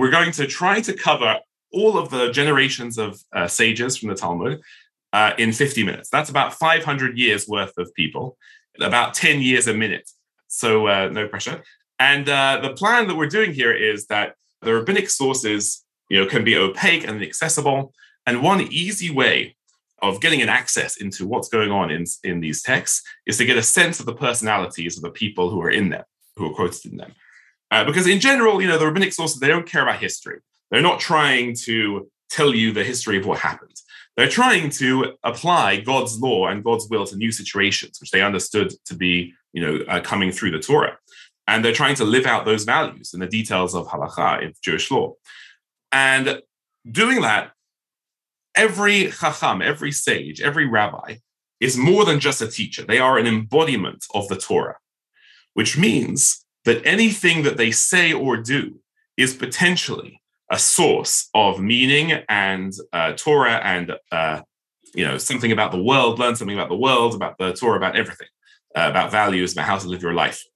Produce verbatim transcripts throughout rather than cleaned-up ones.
we're going to try to cover all of the generations of uh, sages from the Talmud uh, in fifty minutes. That's about five hundred years worth of people, about ten years a minute. So uh, no pressure. And uh, the plan that we're doing here is that the rabbinic sources, you know, can be opaque and inaccessible. And one easy way of getting an access into what's going on in, in these texts is to get a sense of the personalities of the people who are in them, who are quoted in them. Uh, because in general, you know, the rabbinic sources, they don't care about history. They're not trying to tell you the history of what happened. They're trying to apply God's law and God's will to new situations, which they understood to be, you know, uh, coming through the Torah. And they're trying to live out those values in the details of halakha, in Jewish law. And doing that, every chacham, every sage, every rabbi is more than just a teacher. They are an embodiment of the Torah, which means that anything that they say or do is potentially a source of meaning and uh, Torah and, uh, you know, something about the world, learn something about the world, about the Torah, about everything, uh, about values, about how to live your life.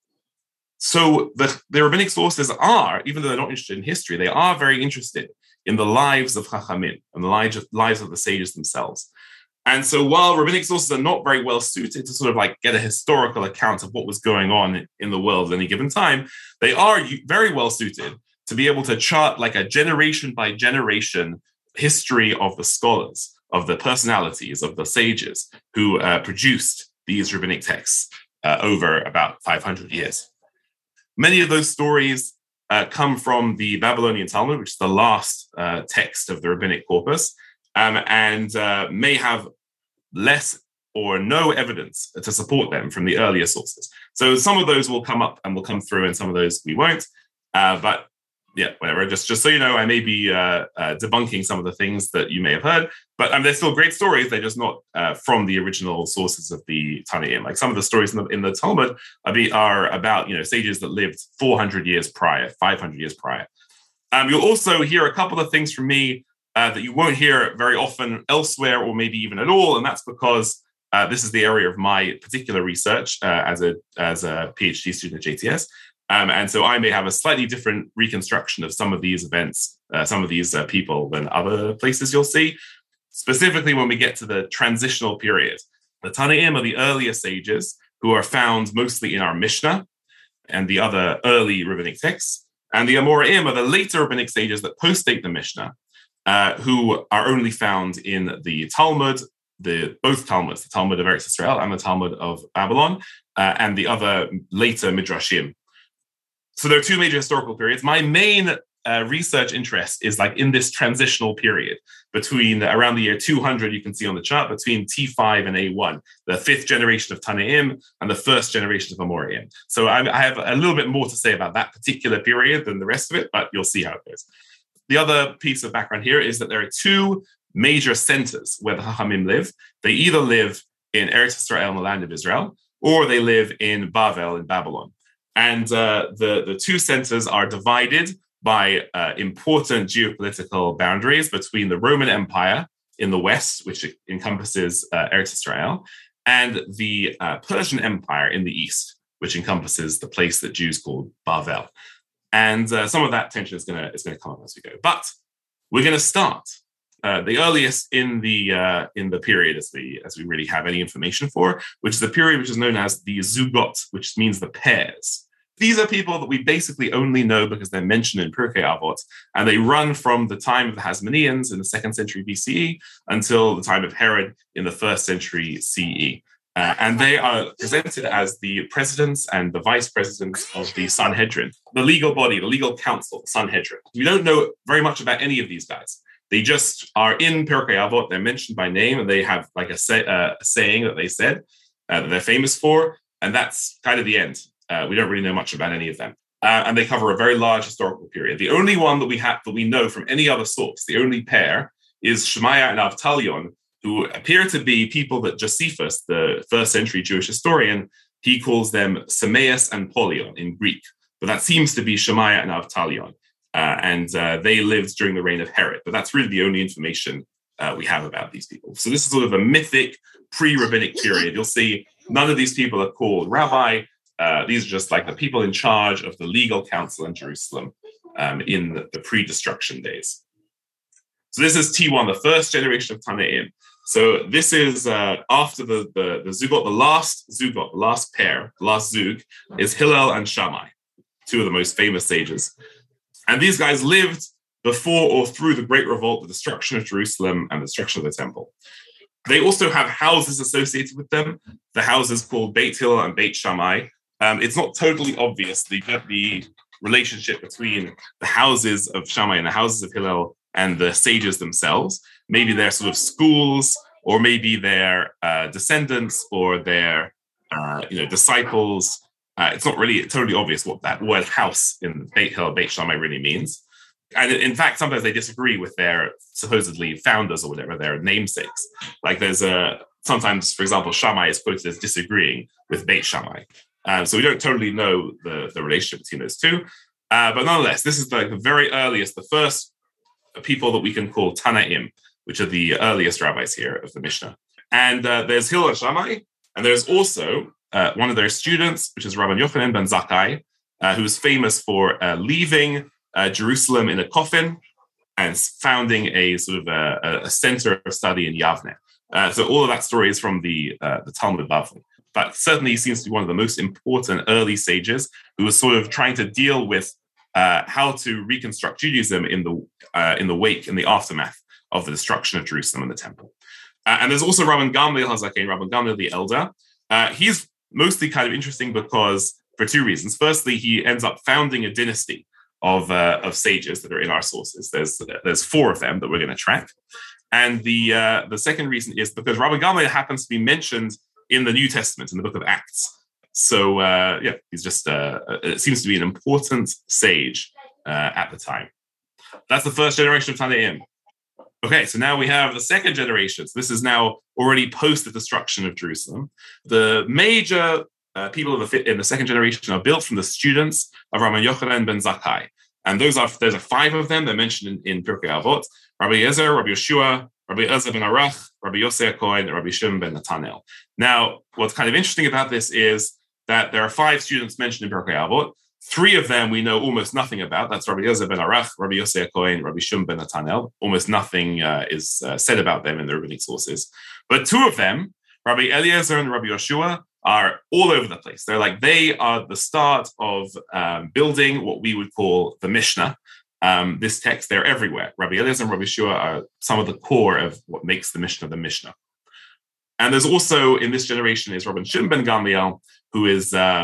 So the, the rabbinic sources are, even though they're not interested in history, they are very interested in the lives of Chachamim and the lives of, lives of the sages themselves. And so while rabbinic sources are not very well suited to sort of like get a historical account of what was going on in the world at any given time, they are very well suited to be able to chart like a generation by generation history of the scholars, of the personalities, of the sages who uh, produced these rabbinic texts uh, over about five hundred years. Many of those stories uh, come from the Babylonian Talmud, which is the last uh, text of the rabbinic corpus, um, and uh, may have less or no evidence to support them from the earlier sources. So some of those will come up and will come through, and some of those we won't. Uh, but yeah, whatever. Just, just so you know, I may be uh, uh, debunking some of the things that you may have heard, but um, they're still great stories. They're just not uh, from the original sources of the Tanaim. Like some of the stories in the, in the Talmud are, be, are about, you know, sages that lived four hundred years prior, five hundred years prior. Um, you'll also hear a couple of things from me uh, that you won't hear very often elsewhere, or maybe even at all, and that's because uh, this is the area of my particular research uh, as a as a PhD student at J T S. Um, and so I may have a slightly different reconstruction of some of these events, uh, some of these uh, people than other places you'll see, specifically when we get to the transitional period. The Tanaim are the earlier sages who are found mostly in our Mishnah and the other early rabbinic texts. And the Amoraim are the later rabbinic sages that postdate the Mishnah, uh, who are only found in the Talmud, the both Talmuds, the Talmud of Eretz Israel and the Talmud of Babylon, uh, and the other later Midrashim. So there are two major historical periods. My main uh, research interest is like in this transitional period between around the year two hundred, you can see on the chart, between T five and A one, the fifth generation of Tanaim and the first generation of Amoraim. So I, I have a little bit more to say about that particular period than the rest of it, but you'll see how it goes. The other piece of background here is that there are two major centers where the Chachamim live. They either live in Eretz Israel, in the land of Israel, or they live in Bavel, in Babylon. And uh, the, the two centers are divided by uh, important geopolitical boundaries between the Roman Empire in the west, which encompasses uh, Eretz Israel, and the uh, Persian Empire in the east, which encompasses the place that Jews call Bavel. And uh, some of that tension is going to is going to come up as we go. But we're going to start uh, the earliest in the uh, in the period as we as we really have any information for, which is the period which is known as the Zugot, which means the pairs. These are people that we basically only know because they're mentioned in Pirkei Avot, and they run from the time of the Hasmoneans in the second century B C E until the time of Herod in the first century C E. Uh, and they are presented as the presidents and the vice presidents of the Sanhedrin, the legal body, the legal council, the Sanhedrin. We don't know very much about any of these guys. They just are in Pirkei Avot. They're mentioned by name, and they have like a, say, uh, a saying that they said uh, that they're famous for, and that's kind of the end. Uh, we don't really know much about any of them. Uh, and they cover a very large historical period. The only one that we have that we know from any other source, the only pair, is Shemaiah and Avtalion, who appear to be people that Josephus, the first century Jewish historian, he calls them Semeus and Polion in Greek. But that seems to be Shemaiah and Avtalion. Uh, and uh, they lived during the reign of Herod. But that's really the only information uh, we have about these people. So this is sort of a mythic pre-rabbinic period. You'll see none of these people are called rabbi. Uh, these are just like the people in charge of the legal council in Jerusalem um, in the, the pre-destruction days. So this is T one, the first generation of Tanaim. So this is uh, after the, the, the Zugot, the last Zugot, the last pair, the last Zug, is Hillel and Shammai, two of the most famous sages. And these guys lived before or through the Great Revolt, the destruction of Jerusalem and the destruction of the temple. They also have houses associated with them, the houses called Beit Hillel and Beit Shammai. Um, it's not totally obvious the, the relationship between the houses of Shammai and the houses of Hillel and the sages themselves. Maybe they're sort of schools, or maybe they're uh, descendants, or they're uh, you know disciples. Uh, it's not really totally obvious what that word house in Beit Hillel, Beit Shammai really means. And in fact, sometimes they disagree with their supposedly founders or whatever, their namesakes. Like there's a, sometimes, for example, Shammai is quoted as disagreeing with Beit Shammai. Um, so we don't totally know the, the relationship between those two. Uh, but nonetheless, this is like the very earliest, the first people that we can call Tanaim, which are the earliest rabbis here of the Mishnah. And uh, there's Hillel and Shammai, and there's also uh, one of their students, which is Rabban Yochanan ben Zakkai, uh, who is famous for uh, leaving Uh, Jerusalem in a coffin and founding a sort of a, a center of study in Yavne. Uh, so all of that story is from the uh, the Talmud Bavli. But certainly he seems to be one of the most important early sages who was sort of trying to deal with uh, how to reconstruct Judaism in the uh, in the wake, in the aftermath of the destruction of Jerusalem and the temple. Uh, and there's also Rabban Gamliel HaZaken, Rabban Gamliel the elder. Uh, he's mostly kind of interesting because for two reasons. Firstly, he ends up founding a dynasty of uh, of sages that are in our sources. There's there's four of them that we're going to track. And the uh, the second reason is because Rabban Gamliel happens to be mentioned in the New Testament, in the book of Acts. So uh, yeah, he's just, uh, it seems to be an important sage uh, at the time. That's the first generation of Tanaim. Okay, so now we have the second generation. So this is now already post the destruction of Jerusalem. The major Uh, people in the, in the second generation are built from the students of Rabban Yochanan ben Zakkai. And those are, there's a five of them. They're mentioned in, in Pirkei Avot: Rabbi Yezer, Rabbi Yeshua, Rabbi Elazar ben Arach, Rabbi Yosei HaKohen, and Rabbi Shimon ben Natanel. Now, what's kind of interesting about this is that there are five students mentioned in Pirkei Avot. Three of them we know almost nothing about. That's Rabbi Elazar ben Arach, Rabbi Yosei HaKohen, Rabbi Shimon ben Natanel. Almost nothing uh, is uh, said about them in the rabbinic sources. But two of them, Rabbi Eliezer and Rabbi Yeshua, are all over the place. They're like, they are the start of um, building what we would call the Mishnah. Um, this text, they're everywhere. Rabbi Eliezer and Rabbi Yeshua are some of the core of what makes the Mishnah the Mishnah. And there's also, in this generation, is Rabban Shimon ben Gamliel, who is uh,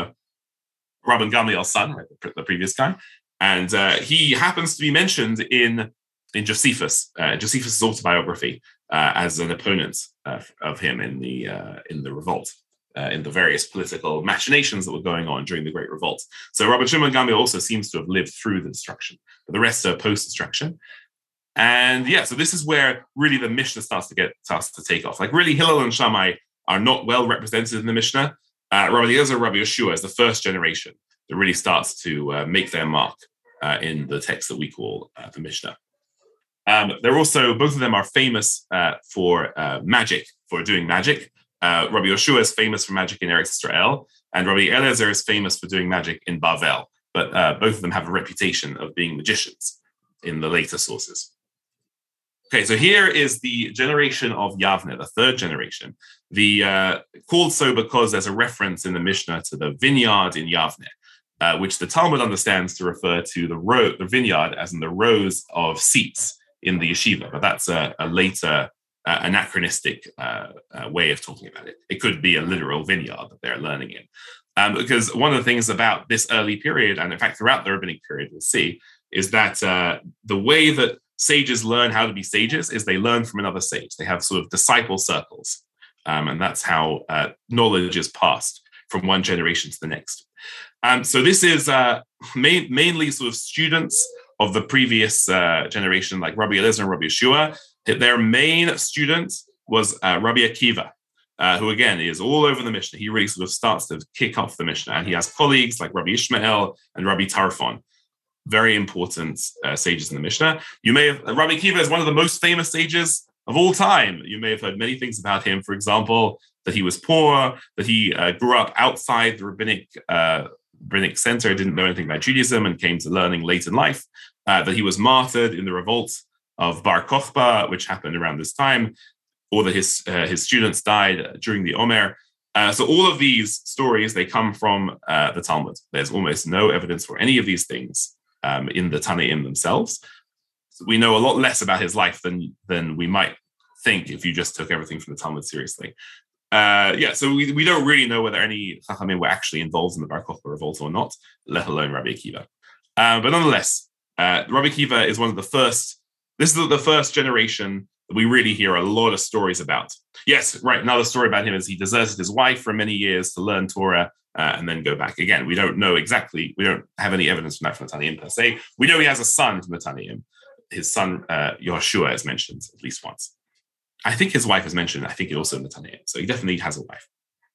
Rabban Gamliel's son, right, the, the previous guy. And uh, he happens to be mentioned in, in Josephus, uh, Josephus' autobiography, uh, as an opponent uh, of him in the uh, in the revolt. Uh, in the various political machinations that were going on during the Great Revolt. So Rabban Shimon ben Gamliel also seems to have lived through the destruction, but the rest are post-destruction. And yeah, so this is where really the Mishnah starts to get starts to take off. Like really, Hillel and Shammai are not well represented in the Mishnah. Uh, Rabbi Eliezer, Rabbi Yeshua is the first generation that really starts to uh, make their mark uh, in the text that we call uh, the Mishnah. Um, they're also, both of them are famous uh, for uh, magic, for doing magic. Uh, Rabbi Yeshua is famous for magic in Eretz Israel, and Rabbi Eliezer is famous for doing magic in Bavel. But uh, both of them have a reputation of being magicians in the later sources. Okay, so here is the generation of Yavne, the third generation. The uh, called so because there's a reference in the Mishnah to the vineyard in Yavne, uh, which the Talmud understands to refer to the row, the vineyard, as in the rows of seats in the yeshiva. But that's a, a later Uh, anachronistic uh, uh, way of talking about it. It could be a literal vineyard that they're learning in. Um, because one of the things about this early period, and in fact throughout the rabbinic period, we'll see, is that uh, the way that sages learn how to be sages is they learn from another sage. They have sort of disciple circles. Um, and that's how uh, knowledge is passed from one generation to the next. Um, so this is uh, main, mainly sort of students of the previous uh, generation, like Rabbi Eliezer and Rabbi Yeshua. Their main student was uh, Rabbi Akiva, uh, who again is all over the Mishnah. He really sort of starts to kick off the Mishnah, and he has colleagues like Rabbi Ishmael and Rabbi Tarfon, very important uh, sages in the Mishnah. You may have, Rabbi Akiva is one of the most famous sages of all time. You may have heard many things about him. For example, that he was poor, that he uh, grew up outside the rabbinic uh, rabbinic center, didn't know anything about Judaism and came to learning late in life, uh, that he was martyred in the revolt of Bar Kokhba, which happened around this time, or that his uh, his students died during the Omer. Uh, so all of these stories, they come from uh, the Talmud. There's almost no evidence for any of these things um, in the Tanaim themselves. So we know a lot less about his life than, than we might think if you just took everything from the Talmud seriously. Uh, yeah, so we, we don't really know whether any Chachamim were actually involved in the Bar Kokhba revolt or not, let alone Rabbi Akiva. Uh, but nonetheless, uh, Rabbi Akiva is one of the first, this is the first generation that we really hear a lot of stories about. Yes, right, another story about him is he deserted his wife for many years to learn Torah uh, and then go back. Again, we don't know exactly, we don't have any evidence from that from the Tanaim per se. We know he has a son from the Tanaim. His son, uh, Yehoshua, is mentioned at least once. I think his wife is mentioned, I think also in the Tanaim, so he definitely has a wife.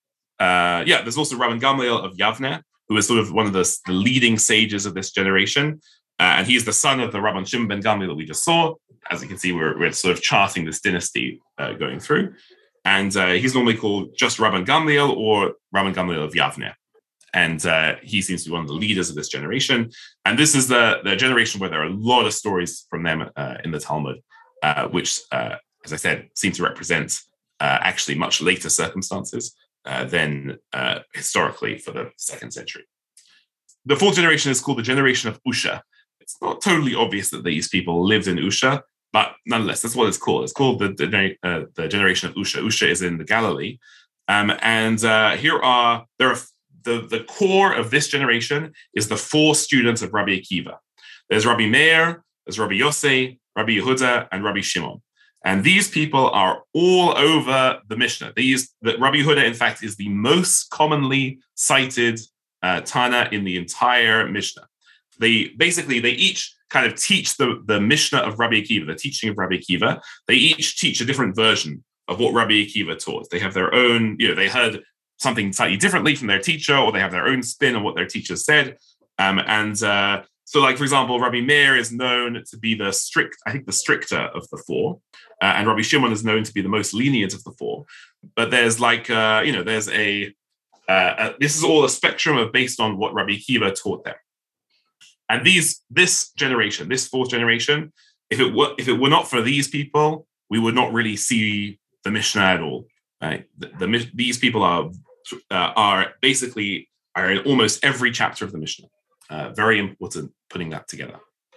Uh, yeah, there's also Rabban Gamliel of Yavne, who is sort of one of the, the leading sages of this generation. Uh, and he's the son of the Rabban Shimon ben Gamliel that we just saw. As you can see, we're, we're sort of charting this dynasty uh, going through. And uh, he's normally called just Rabban Gamliel or Rabban Gamliel of Yavne. And uh, he seems to be one of the leaders of this generation. And this is the, the generation where there are a lot of stories from them uh, in the Talmud, uh, which, uh, as I said, seem to represent uh, actually much later circumstances uh, than uh, historically for the second century. The fourth generation is called the generation of Usha. It's not totally obvious that these people lived in Usha, but nonetheless, that's what it's called. It's called the, the, uh, the generation of Usha. Usha is in the Galilee. Um, and uh, here are, there are the, the core of this generation is the four students of Rabbi Akiva. There's Rabbi Meir, there's Rabbi Yossi, Rabbi Yehuda, and Rabbi Shimon. And these people are all over the Mishnah. These, the, Rabbi Yehuda, in fact, is the most commonly cited uh, Tana in the entire Mishnah. They basically, they each kind of teach the, the Mishnah of Rabbi Akiva, the teaching of Rabbi Akiva. They each teach a different version of what Rabbi Akiva taught. They have their own, you know, they heard something slightly differently from their teacher, or they have their own spin on what their teacher said. Um, and uh, so, like, for example, Rabbi Meir is known to be the strict, I think the stricter of the four. Uh, and Rabbi Shimon is known to be the most lenient of the four. But there's like, uh, you know, there's a, uh, a, this is all a spectrum of based on what Rabbi Akiva taught them. And these, this generation, this fourth generation, if it were if it were not for these people, we would not really see the Mishnah at all. Right? The, the, these people are uh, are basically are in almost every chapter of the Mishnah. Uh, very important putting that together.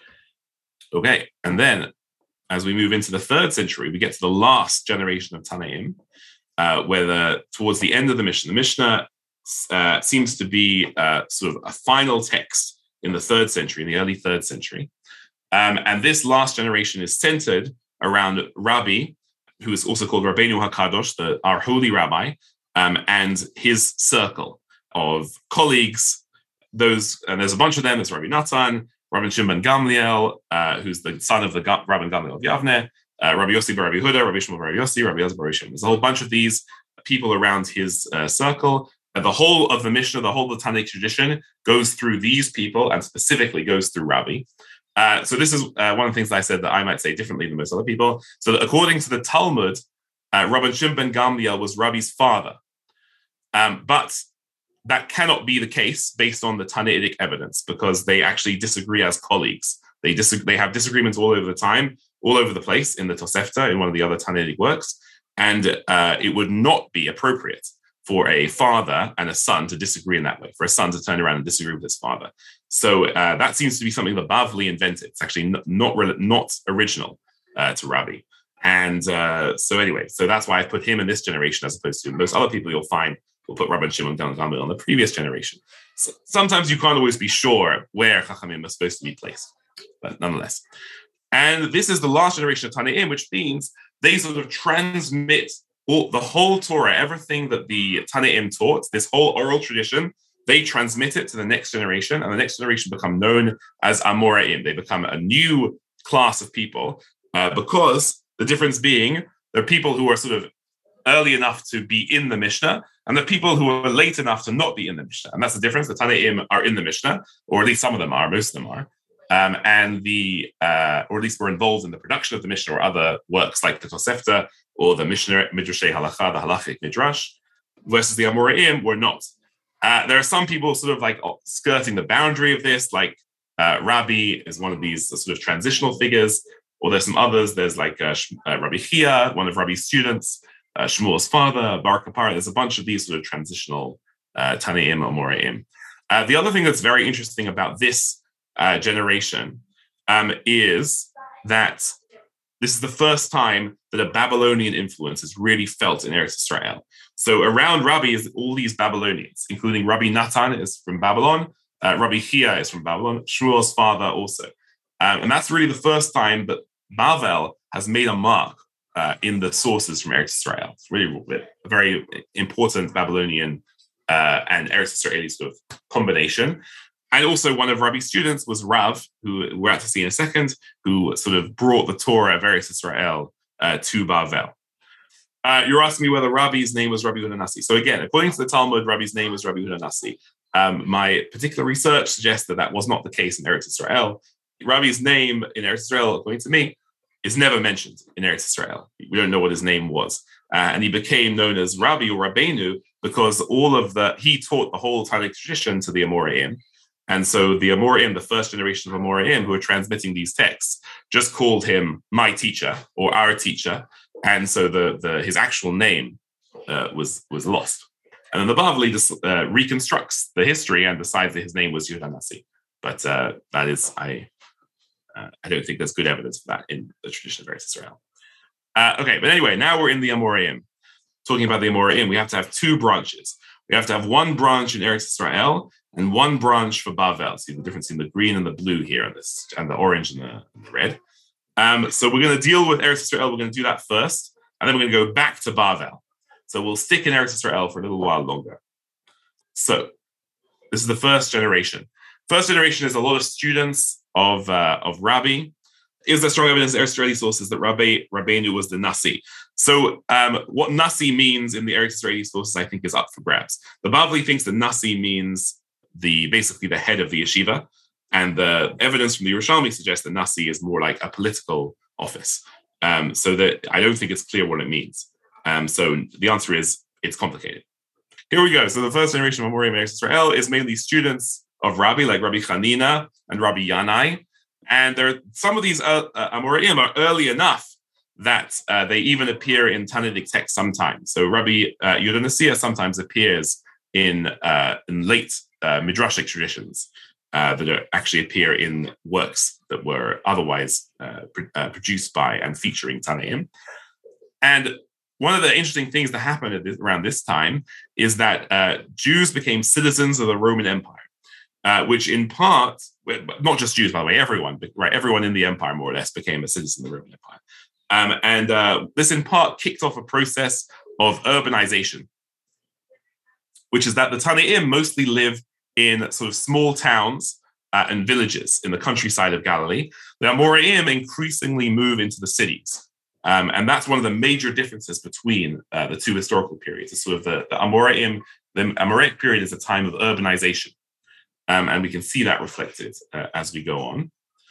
Okay, and then as we move into the third century, we get to the last generation of Tanaim, uh, where the, towards the end of the Mishnah, the Mishnah uh, seems to be uh, sort of a final text in the third century, in the early third century. Um, and this last generation is centered around Rabbi, who is also called Rabbeinu HaKadosh, the, our holy rabbi, um, and his circle of colleagues. Those, and there's a bunch of them. There's Rabbi Natan, Rabbi Shimon ben Gamliel, uh, who's the son of the Ga- Rabbi Gamliel of Yavne, uh, Rabbi Yossi bar Rabbi Yehuda, Rabbi Shimon bar Rabbi Yossi, Rabbi Elazar bar Rabbi Shimon. There's a whole bunch of these people around his uh, circle. And the whole of the Mishnah, the whole of the Tanaic tradition goes through these people and specifically goes through Rabbi. Uh, so this is uh, one of the things that I said that I might say differently than most other people. So that according to the Talmud, uh, Rabbi Shimon ben Gamliel was Rabbi's father. Um, but that cannot be the case based on the Tanaitic evidence because they actually disagree as colleagues. They disagree, they have disagreements all over the time, all over the place in the Tosefta, in one of the other Tanaitic works. And uh, it would not be appropriate for a father and a son to disagree in that way, for a son to turn around and disagree with his father. So uh, that seems to be something that Bavli invented. It's actually not not, not original uh, to Rabbi. And uh, so anyway, so that's why I put him in this generation as opposed to most other people you'll find will put Rabbi Shimon ben Gamliel on the previous generation. So sometimes you can't always be sure where Chachamim are supposed to be placed, but nonetheless. And this is the last generation of Tanaim, which means they sort of transmit all, the whole Torah, everything that the Tanaim taught, this whole oral tradition, they transmit it to the next generation, and the next generation become known as Amoraim. They become a new class of people, uh, because the difference being there are people who are sort of early enough to be in the Mishnah, and the people who are late enough to not be in the Mishnah. And that's the difference. The Tanaim are in the Mishnah, or at least some of them are, most of them are. Um, and the, uh, or at least were involved in the production of the Mishnah or other works like the Tosefta or the Mishnah, Midrashei Halacha, the Halachic Midrash, versus the Amoraim were not. Uh, there are some people sort of like skirting the boundary of this, like uh, Rabbi is one of these sort of transitional figures, or there's some others. There's like uh, uh, Rabbi Chia, one of Rabbi's students, uh, Shmuel's father, Bar Kapara. There's a bunch of these sort of transitional uh, Tanaim or Moraim. Uh, the other thing that's very interesting about this uh, generation um, is that this is the first time that a Babylonian influence is really felt in Eretz Israel. So around Rabbi is all these Babylonians, including Rabbi Natan is from Babylon, uh, Rabbi Chia is from Babylon, Shmuel's father also. Um, and that's really the first time that Bavel has made a mark uh, in the sources from Eretz Israel. It's really a very important Babylonian uh, and Eretz Israeli sort of combination. And also one of Rabbi's students was Rav, who we're about to see in a second, who sort of brought the Torah of Eretz Israel uh, to Bavel. Uh, you're asking me whether Rabbi's name was Rabbi Yehuda Nasi. So again, according to the Talmud, Rabbi's name was Rabbi Yehuda Nasi. Um, my particular research suggests that that was not the case in Eretz Israel. Rabbi's name in Eretz Israel, according to me, is never mentioned in Eretz Israel. We don't know what his name was. Uh, and he became known as Rabbi or Rabbeinu because all of the, he taught the whole Talmudic tradition to the Amoraim. And so the Amoraim, the first generation of Amoraim who were transmitting these texts, just called him my teacher or our teacher. And so the, the his actual name uh, was, was lost. And then the Bavli just uh, reconstructs the history and decides that his name was Yehuda Nasi. But uh, that is, I uh, I don't think there's good evidence for that in the tradition of Eretz Israel. Uh, okay, but anyway, now we're in the Amoraim. Talking about the Amoraim, we have to have two branches. We have to have one branch in Eretz Israel and one branch for Bavel. See the difference in the green and the blue here, and, this, and the orange and the, and the red. Um, so we're going to deal with Eretz Israel. We're going to do that first, and then we're going to go back to Bavel. So we'll stick in Eretz Israel for a little while longer. So this is the first generation. First generation is a lot of students of, uh, of Rabbi. Is there strong evidence in Eretz Israeli sources that Rabbi Rabbeinu was the Nasi? So um, what Nasi means in the Eretz Israeli sources, I think, is up for grabs. The Bavli thinks that Nasi means the basically the head of the yeshiva, and the evidence from the Yerushalmi suggests that Nasi is more like a political office. Um, so that I don't think it's clear what it means. Um, so the answer is it's complicated. Here we go. So the first generation of Amoraim in Eretz Israel is mainly students of Rabbi, like Rabbi Chanina and Rabbi Yanai. And there, some of these uh, uh, Amoraim are early enough that uh, they even appear in Talmudic texts sometimes. So Rabbi uh, Yehuda Nasi sometimes appears in, uh, in late uh, Midrashic traditions uh, that are, actually appear in works that were otherwise uh, pr- uh, produced by and featuring Tanaim. And one of the interesting things that happened at this, around this time is that uh, Jews became citizens of the Roman Empire. Uh, which in part, not just Jews, by the way, everyone, right? Everyone in the empire, more or less, became a citizen of the Roman Empire. Um, and uh, this in part kicked off a process of urbanization, which is that the Tanaim mostly live in sort of small towns uh, and villages in the countryside of Galilee. The Amoraim increasingly move into the cities. Um, and that's one of the major differences between uh, the two historical periods. It's sort of the, the Amoraim, the Amoraic period is a time of urbanization. Um, and we can see that reflected uh, as we go on.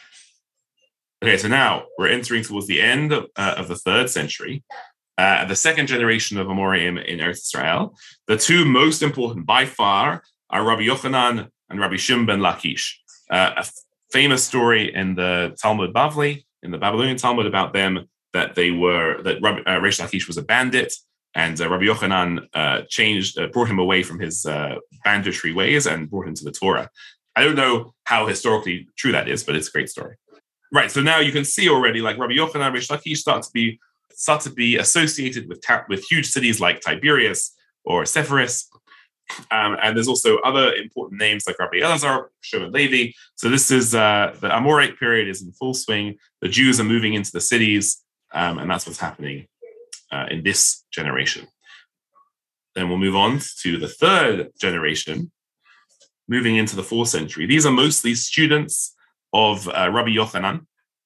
Okay, so now we're entering towards the end of, uh, of the third century. Uh, the second generation of Amoraim in Eretz Israel. The two most important by far are Rabbi Yochanan and Rabbi Shimon ben Lakish. Uh, a f- famous story in the Talmud Bavli, in the Babylonian Talmud, about them, that they were, that Rabbi, uh, Reish Lakish was a bandit, and uh, Rabbi Yochanan uh, changed, uh, brought him away from his uh, banditry ways and brought him to the Torah. I don't know how historically true that is, but it's a great story. Right, so now you can see already, like Rabbi Yochanan and Reish Lakish start to be start to be associated with ta- with huge cities like Tiberias or Sepphoris, um, and there's also other important names like Rabbi Elazar, Shimon Levi. So this is uh, the Amoraic period is in full swing. The Jews are moving into the cities, um, and that's what's happening Uh, in this generation. Then we'll move on to the third generation, moving into the fourth century. These are mostly students of uh, Rabbi Yochanan.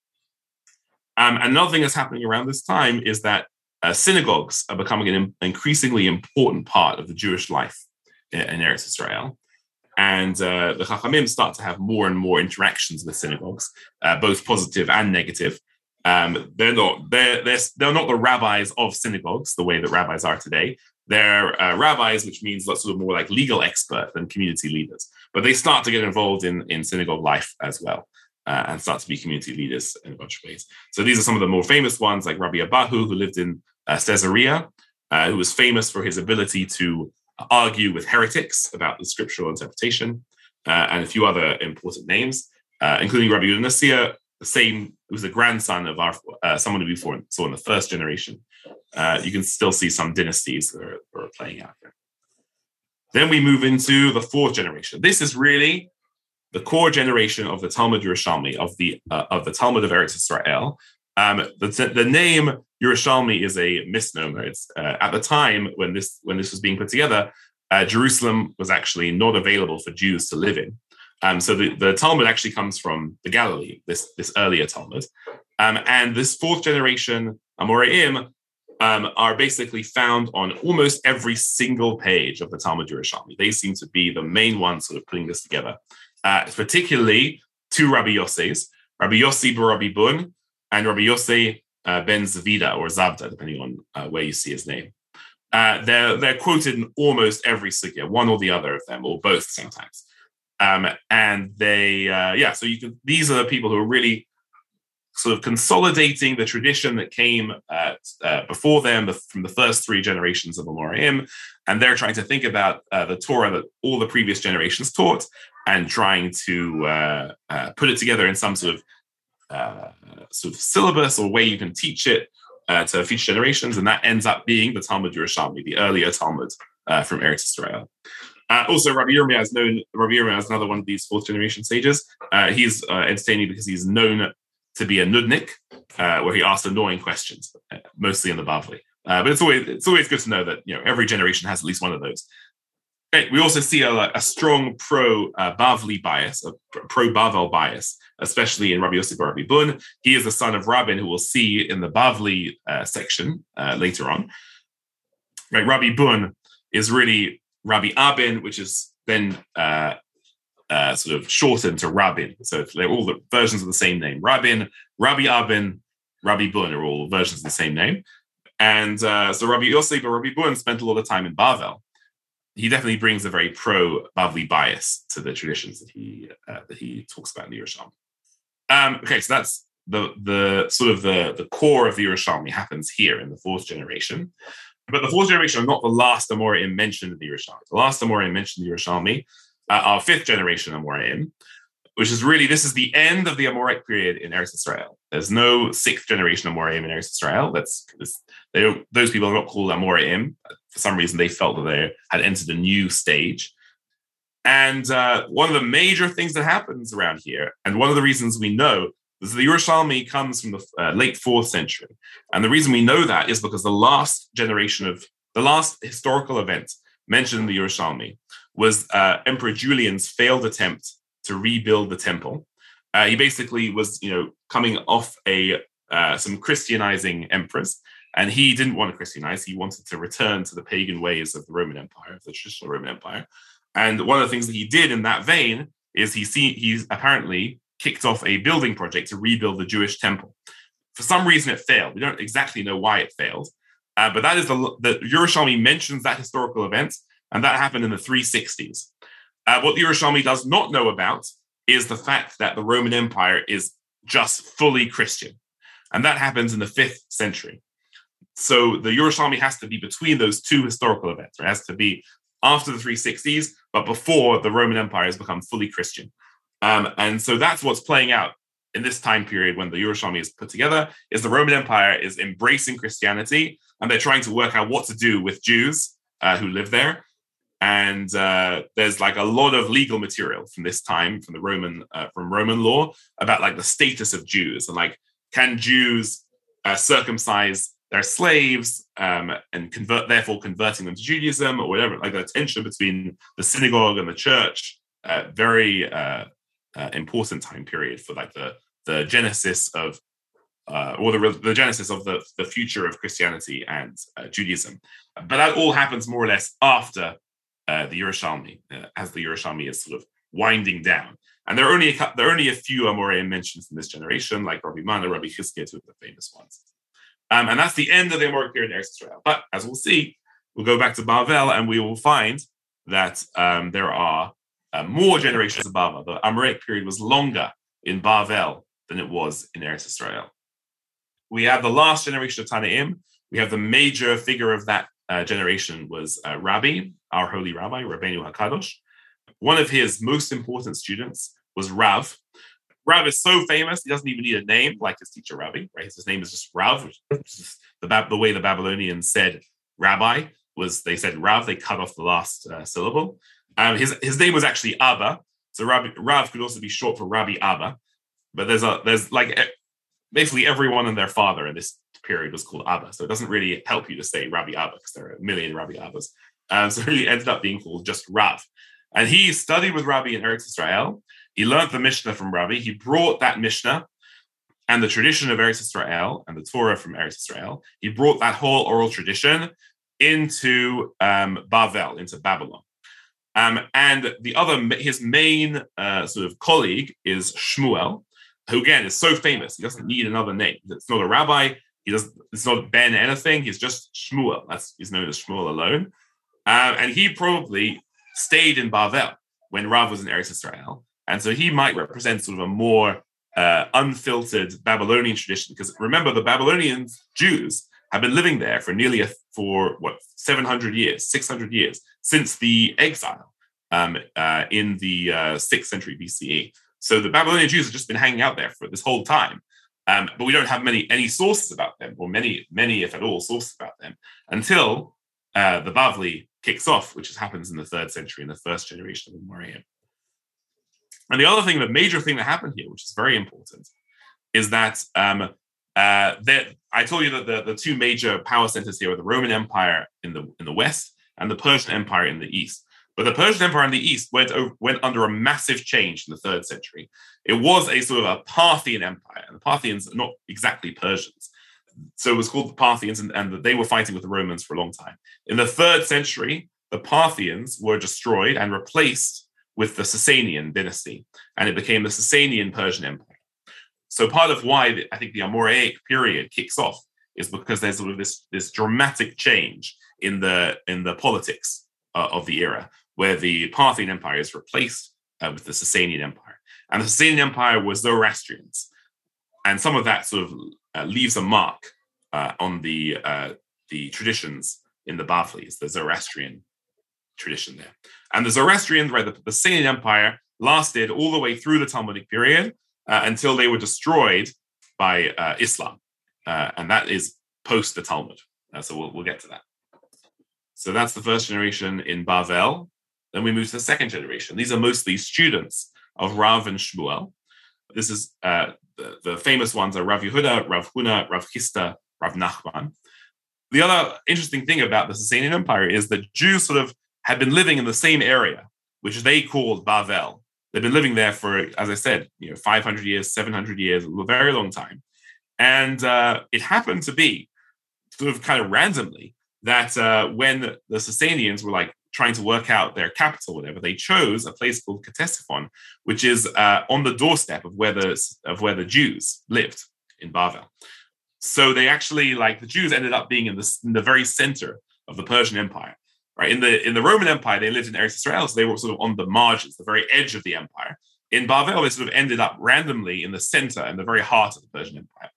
Um, another thing that's happening around this time is that uh, synagogues are becoming an increasingly important part of the Jewish life in, in Eretz Israel. And uh, the Chachamim start to have more and more interactions with synagogues, uh, both positive and negative. Um, they're not they're, they're they're not the rabbis of synagogues the way that rabbis are today, They're uh, rabbis, which means lots of more like legal expert than community leaders. But they start to get involved in, in synagogue life as well, uh, and start to be community leaders in a bunch of ways. So these are some of the more famous ones, like Rabbi Abahu, who lived in uh, Caesarea, uh, who was famous for his ability to argue with heretics about the scriptural interpretation, uh, and a few other important names, uh, including Rabbi Yehuda Nasiya, the same, who was the grandson of our, uh, someone who we saw in the first generation. Uh, you can still see some dynasties that are, that are playing out there. Then we move into the fourth generation. This is really the core generation of the Talmud Yerushalmi, of the uh, of the Talmud of Eretz Israel. Um, the, the name Yerushalmi is a misnomer. It's uh, at the time when this when this was being put together, uh, Jerusalem was actually not available for Jews to live in. Um, so the, the Talmud actually comes from the Galilee, this this earlier Talmud, um, and this fourth generation Amoraim um, are basically found on almost every single page of the Talmud Yerushalmi. They seem to be the main ones sort of putting this together, uh, particularly two Rabbi Yossi's, Rabbi Yossi bar Rabbi Bun and Rabbi Yossi uh, ben Zavida or Zavda, depending on uh, where you see his name. Uh, they're they're quoted in almost every sugya, one or the other of them, or both sometimes. Um, and they, uh, yeah, so you can, these are the people who are really sort of consolidating the tradition that came uh, uh, before them, the, from the first three generations of Amoraim, and they're trying to think about uh, the Torah that all the previous generations taught and trying to uh, uh, put it together in some sort of uh, sort of syllabus or way you can teach it uh, to future generations, and that ends up being the Talmud Yerushalmi, the earlier Talmud uh, from Eretz Israel. Uh, also, Rabbi Yirmiyah is known. Rabbi Yirmiyah is another one of these fourth generation sages. Uh, he's uh, entertaining because he's known to be a nudnik, uh, where he asks annoying questions, uh, mostly in the Bavli. Uh, but it's always it's always good to know that, you know, every generation has at least one of those. Okay, we also see a, a strong pro uh, Bavli bias, a pro Bavel bias, especially in Rabbi Yossi bar Rabbi Bun. He is the son of Rabin, who we'll see in the Bavli uh, section uh, later on. Right, Rabbi Bun is really Rabbi Abin, which is then uh, uh, sort of shortened to Rabin. So they're all the versions of the same name. Rabin, Rabbi Abin, Rabbi Bun are all versions of the same name. And uh, so Rabbi Yossi bar Rabbi Bun spent a lot of time in Bavel. He definitely brings a very pro-Bavli bias to the traditions that he uh, that he talks about in the Yerushalmi. Um, okay, so that's the the sort of the, the core of the Yerushalmi happens here in the fourth generation. But the fourth generation are not the last Amoraim mentioned in the Yerushalmi. The last Amoraim mentioned in the Yerushalmi uh, are fifth generation Amoraim, which is really, this is the end of the Amorite period in Eretz Israel. There's no sixth generation Amoraim in Eretz Israel. That's they don't, those people are not called Amoraim. For some reason, they felt that they had entered a new stage. And uh, one of the major things that happens around here, and one of the reasons we know, is the Yerushalmi comes from the uh, late fourth century. And the reason we know that is because the last generation of, the last historical event mentioned in the Yerushalmi was uh, Emperor Julian's failed attempt to rebuild the temple. Uh, he basically was, you know, coming off a uh, some Christianizing emperors, and he didn't want to Christianize. He wanted to return to the pagan ways of the Roman Empire, of the traditional Roman Empire. And one of the things that he did in that vein is he see, he's apparently kicked off a building project to rebuild the Jewish temple. For some reason, it failed. We don't exactly know why it failed, uh, but that is the, the Yerushalmi mentions that historical event, and that happened in the three sixties. Uh, what the Yerushalmi does not know about is the fact that the Roman Empire is just fully Christian, and that happens in the fifth century. So the Yerushalmi has to be between those two historical events. It has to be after the three sixties, but before the Roman Empire has become fully Christian. Um, and so that's what's playing out in this time period when the Yerushalmi is put together, is the Roman Empire is embracing Christianity, and they're trying to work out what to do with Jews uh, who live there. And uh, there's like a lot of legal material from this time, from the Roman, uh, from Roman law, about like the status of Jews and like, can Jews uh, circumcise their slaves um, and convert, therefore converting them to Judaism or whatever, like the tension between the synagogue and the church, uh, very uh, uh, important time period for like the, the genesis of, uh, or the, the genesis of the, the future of Christianity and uh, Judaism. But that all happens more or less after uh, the Yerushalmi, uh, as the Yerushalmi is sort of winding down. And there are only a, there are only a few Amoraim mentioned from this generation, like Rabbi Mana, Rabbi Chizkiah, two of the famous ones. Um, and that's the end of the Amorite period in Eretz Israel. But as we'll see, we'll go back to Bavel and we will find that um, there are uh, more generations of Bavel. The Amoraic period was longer in Bavel than it was in Eretz Israel. We have the last generation of Tanaim. We have the major figure of that uh, generation was uh, Rabbi, our holy Rabbi, Rabbeinu HaKadosh. One of his most important students was Rav. Rav is so famous, he doesn't even need a name like his teacher Rabbi, right? His name is just Rav, which is the, the way the Babylonians said Rabbi was they said Rav, they cut off the last uh, syllable. Um, his, his name was actually Abba. So Rabbi, Rav could also be short for Rabbi Abba. But there's a there's like basically everyone and their father in this period was called Abba. So it doesn't really help you to say Rabbi Abba because there are a million Rabbi Abbas. Um, so it really ended up being called just Rav. And he studied with Rabbi in Eretz Israel. He learned the Mishnah from Rabbi. He brought that Mishnah and the tradition of Eretz Israel and the Torah from Eretz Israel. He brought that whole oral tradition into um, Bavel, into Babylon. Um, and the other, his main uh, sort of colleague is Shmuel, who again is so famous. He doesn't need another name. It's not a rabbi. He doesn't. It's not Ben anything. He's just Shmuel. That's he's known as Shmuel alone. Uh, and he probably stayed in Bavel when Rav was in Eretz Israel. And so he might represent sort of a more uh, unfiltered Babylonian tradition. Because remember, the Babylonian Jews have been living there for nearly a, for what seven hundred years, six hundred years since the exile um, uh, in the uh, sixth century B C E. So the Babylonian Jews have just been hanging out there for this whole time. Um, but we don't have many any sources about them, or many, many, if at all, sources about them until uh, the Bavli kicks off, which happens in the third century in the first generation of Amoraim. And the other thing, the major thing that happened here, which is very important, is that um, uh, that I told you that the, the two major power centers here are the Roman Empire in the in the west and the Persian Empire in the east. But the Persian Empire in the east went over, went under a massive change in the third century. It was a sort of a Parthian empire, and the Parthians are not exactly Persians. So it was called the Parthians, and, and they were fighting with the Romans for a long time. In the third century, the Parthians were destroyed and replaced with the Sasanian dynasty, and it became the Sasanian Persian Empire. So part of why the, I think the Amoraic period kicks off is because there's sort of this, this dramatic change in the in the politics uh, of the era, where the Parthian Empire is replaced uh, with the Sasanian Empire. And the Sasanian Empire was Zoroastrians. And some of that sort of uh, leaves a mark uh, on the uh, the traditions in the Bavlis, the Zoroastrian tradition there. And the Zoroastrians, right, the, the Sasanian Empire lasted all the way through the Talmudic period uh, until they were destroyed by uh, Islam. Uh, and that is post the Talmud. Uh, so we'll, we'll get to that. So that's the first generation in Bavel. Then we move to the second generation. These are mostly students of Rav and Shmuel. This is uh, the, the famous ones are Rav Yehuda, Rav Huna, Rav Chisda, Rav Nachman. The other interesting thing about the Sasanian Empire is that Jews sort of had been living in the same area, which they called Bavel. They've been living there for, as I said, you know, five hundred years, seven hundred years, a very long time. And uh, it happened to be sort of kind of randomly that uh, when the Sasanians were like trying to work out their capital, whatever, they chose a place called Ctesiphon, which is uh, on the doorstep of where the of where the Jews lived in Bavel. So they actually, like, the Jews ended up being in the, in the very center of the Persian Empire. Right, in the in the Roman Empire, they lived in Eretz Israel, so they were sort of on the margins, the very edge of the empire. In Bavel, they sort of ended up randomly in the center, in the very heart of the Persian Empire.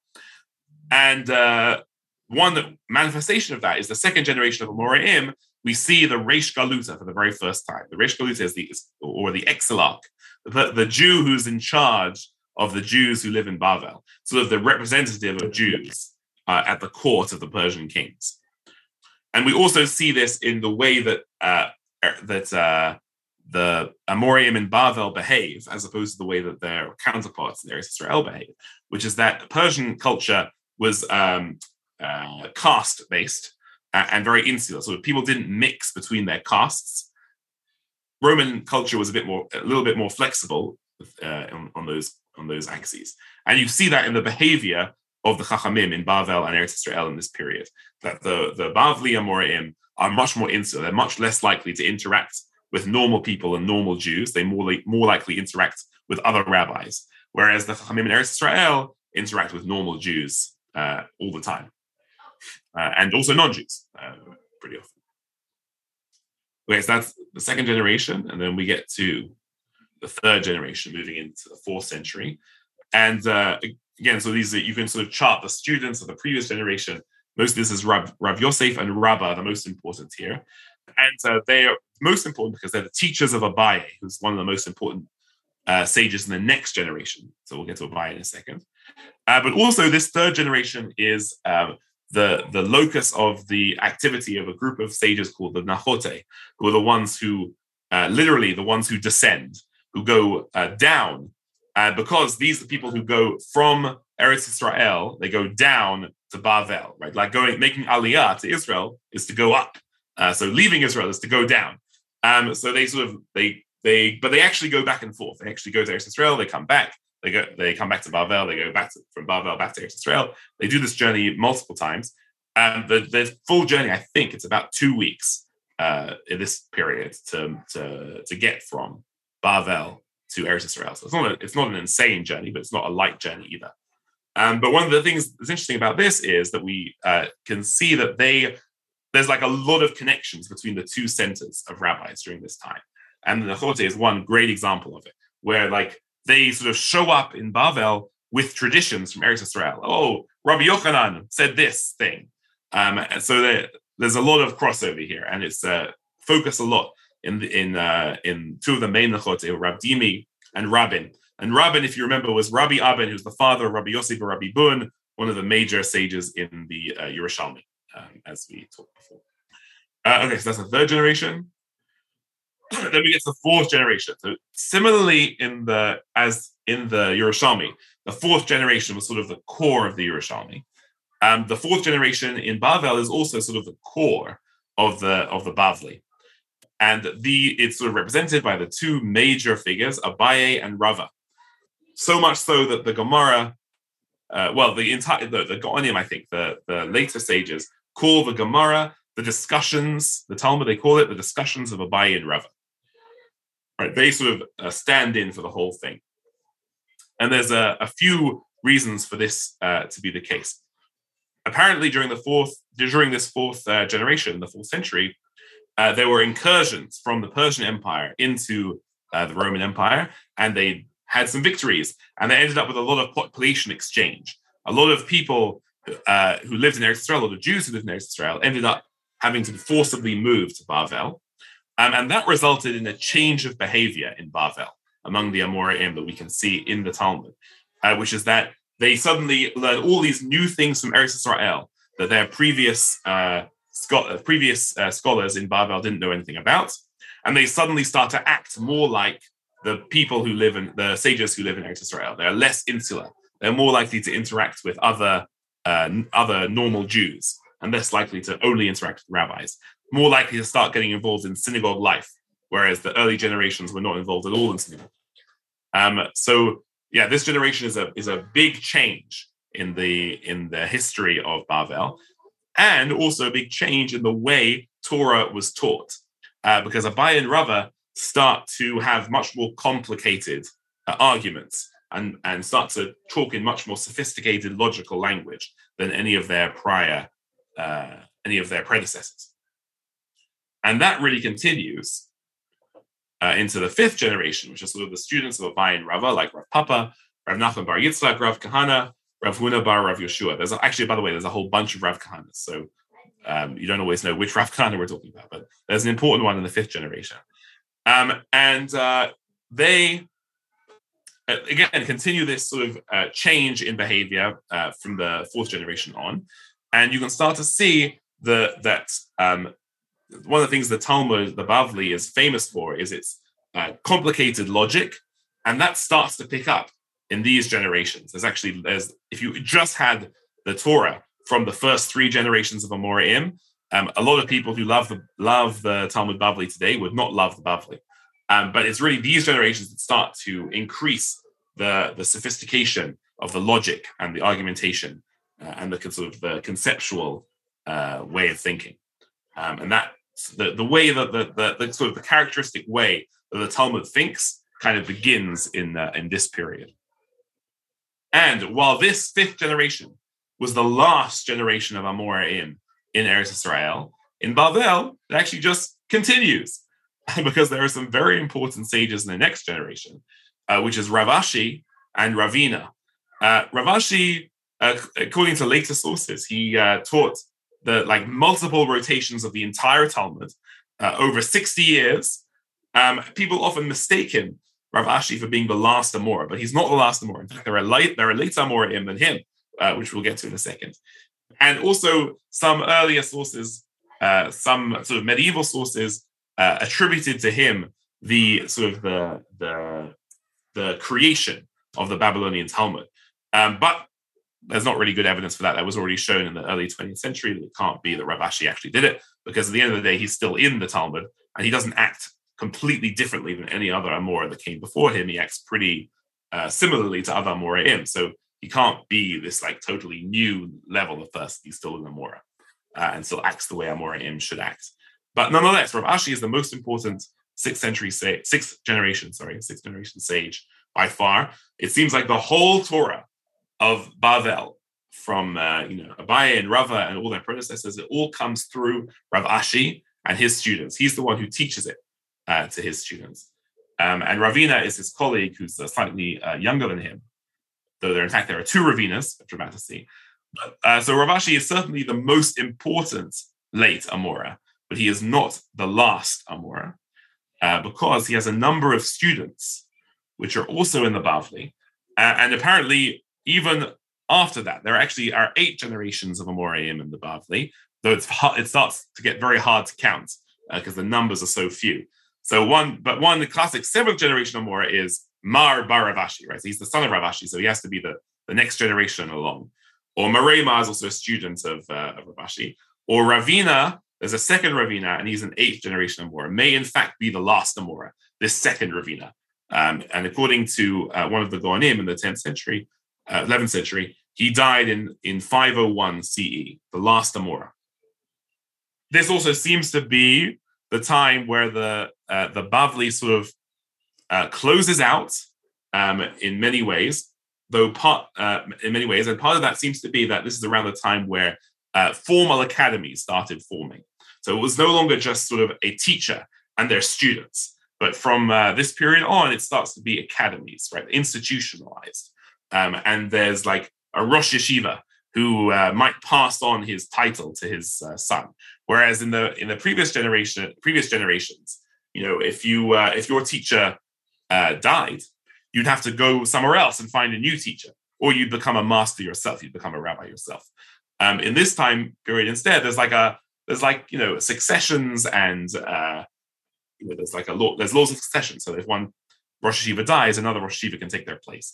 And uh, one manifestation of that is the second generation of Amoraim. We see the Reish Galuta for the very first time. The Reish Galuta is the or the Exilarch, the, the Jew who's in charge of the Jews who live in Bavel, sort of the representative of Jews uh, at the court of the Persian kings. And we also see this in the way that uh, that uh, the Amoraim in Bavel behave, as opposed to the way that their counterparts in Eretz Israel behave, which is that Persian culture was um, uh, caste-based and very insular. So people didn't mix between their castes. Roman culture was a bit more, a little bit more flexible uh, on, on those on those axes, and you see that in the behavior of the Chachamim in Bavel and Eretz Israel in this period. That the the Bavli Amoraim are much more insular. They're much less likely to interact with normal people and normal Jews. They more li- more likely interact with other rabbis, whereas the Chachamim in Eretz Israel interact with normal Jews uh, all the time. Uh, and also non-Jews, uh, pretty often. Okay, so that's the second generation, and then we get to the third generation, moving into the fourth century. And uh, again, so these are, you can sort of chart the students of the previous generation. Most of this is Rav, Rav Yosef and Rabbah, the most important here. And uh, they are most important because they're the teachers of Abaye, who's one of the most important uh, sages in the next generation. So we'll get to Abaye in a second. Uh, but also this third generation is uh, the, the locus of the activity of a group of sages called the Nachote, who are the ones who, uh, literally the ones who descend, who go uh, down, uh, because these are the people who go from Eretz Israel, they go down to Bavel, right? Like going, making Aliyah to Israel is to go up. Uh, so leaving Israel is to go down. Um, so they sort of, they, they, but they actually go back and forth. They actually go to Eretz Israel, they come back, they go, they come back to Bavel, they go back to, from Bavel back to Eretz Israel. They do this journey multiple times. And the, the full journey, I think it's about two weeks uh, in this period to, to, to get from Bavel to Eretz Israel. So it's not, a, it's not an insane journey, but it's not a light journey either. Um, but one of the things that's interesting about this is that we uh, can see that they, there's like a lot of connections between the two centers of rabbis during this time. And the Nachote is one great example of it, where like they sort of show up in Bavel with traditions from Eretz Israel. Oh, Rabbi Yochanan said this thing. Um, and so there, there's a lot of crossover here, and it's uh, focused a lot in the, in uh, in two of the main Nachote, Rabbi Dimi and Rabin. And Rabin, if you remember, was Rabbi Abin, who's the father of Rabbi Yosef and Rabbi Bun, one of the major sages in the uh, Yerushalmi, um, as we talked before. Uh, okay, so that's the third generation. Then we get to the fourth generation. So similarly, in the as in the Yerushalmi, the fourth generation was sort of the core of the Yerushalmi. Um, the fourth generation in Bavel is also sort of the core of the of the Bavli, and the it's sort of represented by the two major figures, Abaye and Rava. So much so that the Gemara, uh, well, the entire the, the Gaonim, I think, the the later sages call the Gemara the discussions, the Talmud, they call it the discussions of Abaye and Rava. Right, they sort of uh, stand in for the whole thing, and there's a, a few reasons for this uh, to be the case. Apparently, during the fourth, during this fourth uh, generation, the fourth century, uh, there were incursions from the Persian Empire into uh, the Roman Empire, and they had some victories, and they ended up with a lot of population exchange. A lot of people uh, who lived in Eretz Israel, a lot of Jews who lived in Eretz Israel, ended up having to forcibly move to Bavel, um, and that resulted in a change of behavior in Bavel among the Amoraim that we can see in the Talmud, uh, which is that they suddenly learned all these new things from Eretz Israel that their previous uh, scho- previous uh, scholars in Bavel didn't know anything about, and they suddenly start to act more like the people who live in the sages who live in Eretz Israel. They're less insular. They're more likely to interact with other uh, other normal Jews, and less likely to only interact with rabbis. More likely to start getting involved in synagogue life, whereas the early generations were not involved at all in synagogue. Um, so yeah, this generation is a is a big change in the in the history of Bavel, and also a big change in the way Torah was taught, uh, because Abaye and Rava start to have much more complicated uh, arguments and and start to talk in much more sophisticated logical language than any of their prior uh, any of their predecessors, and that really continues Uh, into the fifth generation, which is sort of the students of Abaye and Rava, like Rav Papa, Rav Nachman bar Yitzchak, Rav Kahana, Rav Huna bar Rav Yeshua. There's a, actually, by the way, there's a whole bunch of Rav Kahanas, so um, you don't always know which Rav Kahana we're talking about, but there's an important one in the fifth generation. Um, and uh, they, uh, again, continue this sort of uh, change in behavior uh, from the fourth generation on, and you can start to see the that um, one of the things the Talmud, the Bavli, is famous for is its uh, complicated logic, and that starts to pick up in these generations. There's actually, there's if you just had the Torah from the first three generations of Amoraim, um, a lot of people who love the love the Talmud Bavli today would not love the Bavli, um, but it's really these generations that start to increase the the sophistication of the logic and the argumentation uh, and the sort of the conceptual uh, way of thinking, um, and that. The, the way that the, the, the sort of the characteristic way that the Talmud thinks kind of begins in uh, in this period. And while this fifth generation was the last generation of Amoraim in Eretz Israel, in Bavel, it actually just continues because there are some very important sages in the next generation, uh, which is Rav Ashi and Ravina. Uh, Rav Ashi, uh, according to later sources, he uh, taught the like multiple rotations of the entire Talmud uh, over sixty years. Um, people often mistake him, Rav Ashi, for being the last Amora, but he's not the last Amora. In fact, there are late, there are later Amoraim than him, uh, which we'll get to in a second. And also some earlier sources, uh, some sort of medieval sources, uh, attributed to him the sort of the the, the creation of the Babylonian Talmud. Um, but there's not really good evidence for that. That was already shown in the early twentieth century that it can't be that Rav Ashi actually did it, because at the end of the day, he's still in the Talmud, and he doesn't act completely differently than any other Amora that came before him. He acts pretty uh, similarly to other Amoraim. So he can't be this like totally new level of person. He's still an Amora uh, and still acts the way Amoraim should act. But nonetheless, Rav Ashi is the most important sixth century, sa- sixth generation, sorry, sixth generation sage by far. It seems like the whole Torah of Bavel, from uh, you know Abaye and Rava and all their predecessors, it all comes through Rav Ashi and his students. He's the one who teaches it uh, to his students. Um, and Ravina is his colleague, who's uh, slightly uh, younger than him, though there, in fact, there are two Ravinas, which we're about to see. But, uh, so Rav Ashi is certainly the most important late Amora, but he is not the last Amora, uh, because he has a number of students, which are also in the Bavli. Uh, and apparently, even after that, there actually are eight generations of Amoraim in the Bavli, though it's it starts to get very hard to count because uh, the numbers are so few. So one, but one, the classic seventh generation Amora is Mar bar Rav Ashi, right? So he's the son of Rav Ashi, so he has to be the, the next generation along. Or Marema is also a student of, uh, of Rav Ashi. Or Ravina, there's a second Ravina, and he's an eighth generation Amora, may in fact be the last Amora, this second Ravina. Um, and according to uh, one of the Goanim in the tenth century, uh, eleventh century, he died in, in five oh one C E, the last Amora. This also seems to be the time where the uh, the Bavli sort of uh, closes out um, in many ways, though part uh, in many ways, and part of that seems to be that this is around the time where uh, formal academies started forming. So it was no longer just sort of a teacher and their students, but from uh, this period on, it starts to be academies, right, institutionalized, um, and there's like a Rosh Yeshiva who uh, might pass on his title to his uh, son. Whereas in the in the previous generation, previous generations, you know, if you uh, if your teacher uh, died, you'd have to go somewhere else and find a new teacher, or you'd become a master yourself. You'd become a rabbi yourself. Um, in this time period, instead, there's like a there's like you know successions and uh, you know, there's like a law. There's laws of succession. So if one Rosh Yeshiva dies, another Rosh Yeshiva can take their place.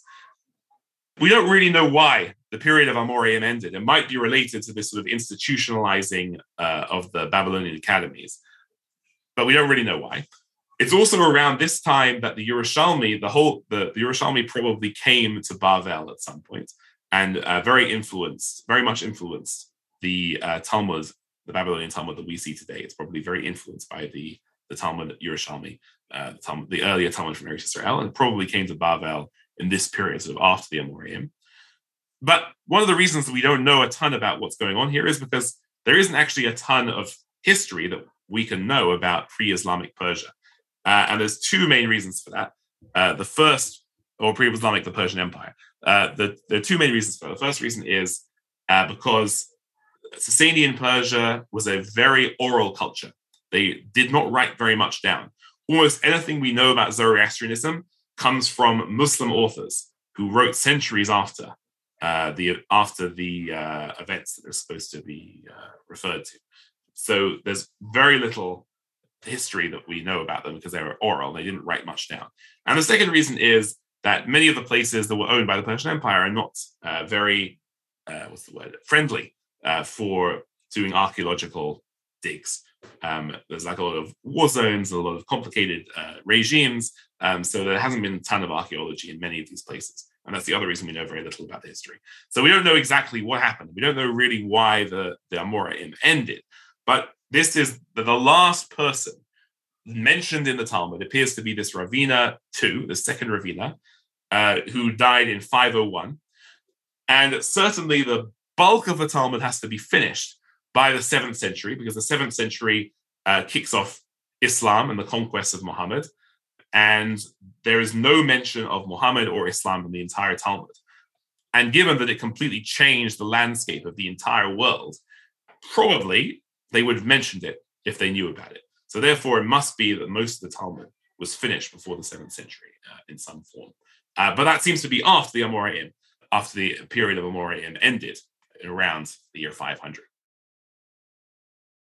We don't really know why the period of Amoraim ended. It might be related to this sort of institutionalizing uh, of the Babylonian academies, but we don't really know why. It's also around this time that the Yerushalmi, the whole, the, the Yerushalmi probably came to Bavel at some point and uh, very influenced, very much influenced the uh, Talmud, the Babylonian Talmud that we see today. It's probably very influenced by the, the Talmud Yerushalmi, uh, the, Talmud, the earlier Talmud from Eretz Israel, and probably came to Bavel in this period, sort of after the Amoraim. But one of the reasons that we don't know a ton about what's going on here is because there isn't actually a ton of history that we can know about pre-Islamic Persia. Uh, and there's two main reasons for that. Uh, the first, or pre-Islamic, the Persian Empire. Uh, the, there are two main reasons for that. The first reason is uh, because Sasanian Persia was a very oral culture. They did not write very much down. Almost anything we know about Zoroastrianism comes from Muslim authors who wrote centuries after uh, the after the uh, events that they're supposed to be uh, referred to. So there's very little history that we know about them because they were oral. They didn't write much down. And the second reason is that many of the places that were owned by the Persian Empire are not uh, very, uh, what's the word, friendly uh, for doing archaeological digs. Um, there's like a lot of war zones, a lot of complicated uh, regimes. Um, so there hasn't been a ton of archaeology in many of these places. And that's the other reason we know very little about the history. So we don't know exactly what happened. We don't know really why the, the Amoraim ended. But this is the, the last person mentioned in the Talmud appears to be this Ravina two, the second Ravina, uh, who died in five oh one. And certainly the bulk of the Talmud has to be finished by the seventh century, because the seventh century uh, kicks off Islam and the conquest of Muhammad. And there is no mention of Muhammad or Islam in the entire Talmud. And given that it completely changed the landscape of the entire world, probably they would have mentioned it if they knew about it. So therefore, it must be that most of the Talmud was finished before the seventh century uh, in some form. Uh, but that seems to be after the Amoraim, after the period of Amoraim ended around the year five hundred.